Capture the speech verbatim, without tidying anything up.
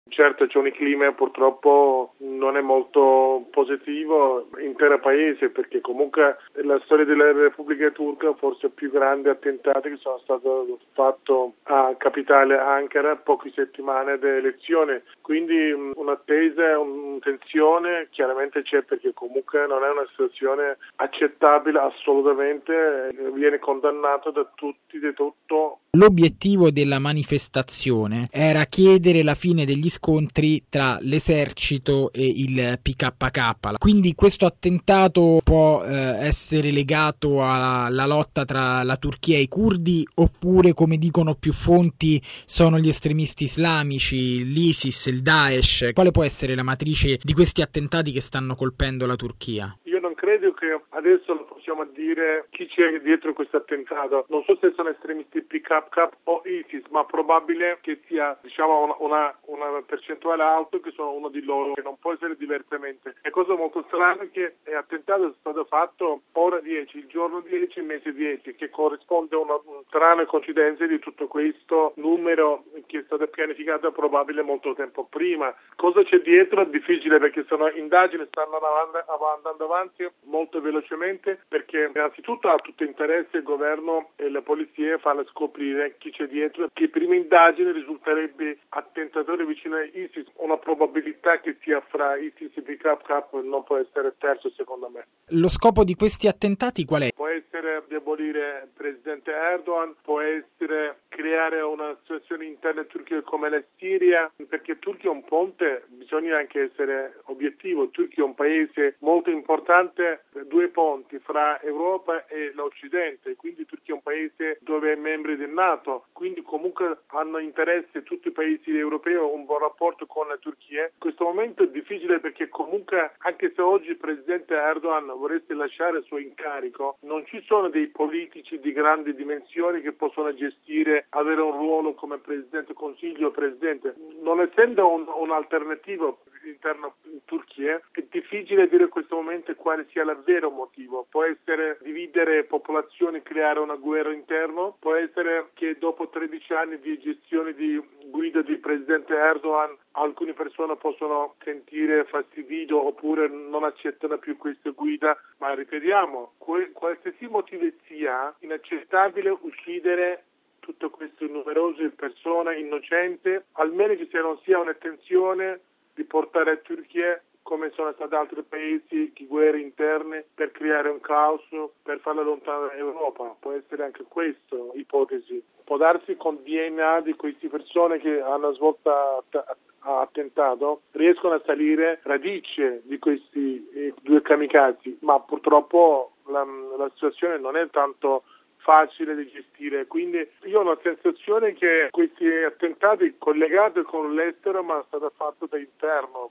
Certo, c'è un clima purtroppo non è molto positivo intero paese, perché comunque la storia della Repubblica Turca forse più grande attentati che sono stati fatti a capitale Ankara poche settimane delle elezioni, quindi un'attesa, una tensione chiaramente c'è, perché comunque non è una situazione accettabile assolutamente, viene condannato da tutti, di tutto. L'obiettivo della manifestazione era chiedere la fine degli scontri tra l'esercito e il P K K, quindi questo attentato può eh, essere legato alla lotta tra la Turchia e i curdi, oppure, come dicono più fonti, sono gli estremisti islamici, l'ISIS, il Daesh? Quale può essere la matrice di questi attentati che stanno colpendo la Turchia? Io non credo che adesso lo possiamo dire chi c'è dietro questo attentato. Non so se sono estremisti P K K o ISIS, ma probabile che sia, diciamo, una, una, una percentuale alta che sono uno di loro, che non può essere diversamente. È cosa molto strana che l'attentato è stato fatto ora dieci, il giorno dieci, il mese dieci, che corrisponde a una, una strana coincidenza di tutto questo numero che è stato pianificato probabile molto tempo prima. Cosa c'è dietro è difficile, perché sono indagini, stanno andando avanti molto velocemente, perché innanzitutto ha tutto interesse il governo e le polizie fanno scoprire chi c'è dietro. Che prima indagine risulterebbe attentatore vicino a ISIS, una probabilità che sia fra ISIS e P K K non può essere terzo, secondo me. Lo scopo di questi attentati qual è? Può essere debolire il presidente Erdogan, può essere creare una situazione interna in Turchia come la Siria, perché Turchia è un ponte, bisogna anche essere obiettivo. Turchia è un paese molto importante, due ponti fra Europa e l'Occidente, quindi Turchia è un paese dove è membro del NATO, quindi comunque hanno interesse tutti i paesi europei un buon rapporto con la Turchia. In questo momento è difficile, perché comunque anche se oggi il presidente Erdogan voresse lasciare il suo incarico, non ci sono dei politici di grandi dimensioni che possono gestire, avere un ruolo come presidente consiglio o presidente. Non essendo un, un'alternativa interno in Turchia, è difficile dire in questo momento quale sia il vero motivo. Può essere dividere popolazioni, creare una guerra interna, può essere che dopo tredici anni di gestione di guida del presidente Erdogan alcune persone possono sentire fastidio oppure non accettano più questa guida, ma ripetiamo, qualsiasi motivo sia, inaccettabile uccidere tutte queste numerose persone innocenti, almeno che se non sia un'attenzione di portare a Turchia, come sono stati altri paesi, di guerre interne per creare un caos, per farla lontana dall'Europa. Può essere anche questa ipotesi. Può darsi con D N A di queste persone che hanno svolto attentato, riescono a salire radice di questi eh, due kamikaze, ma purtroppo la, la situazione non è tanto facile da gestire, quindi io ho la sensazione che questi attentati collegati con l'estero, ma è stato fatto da interno.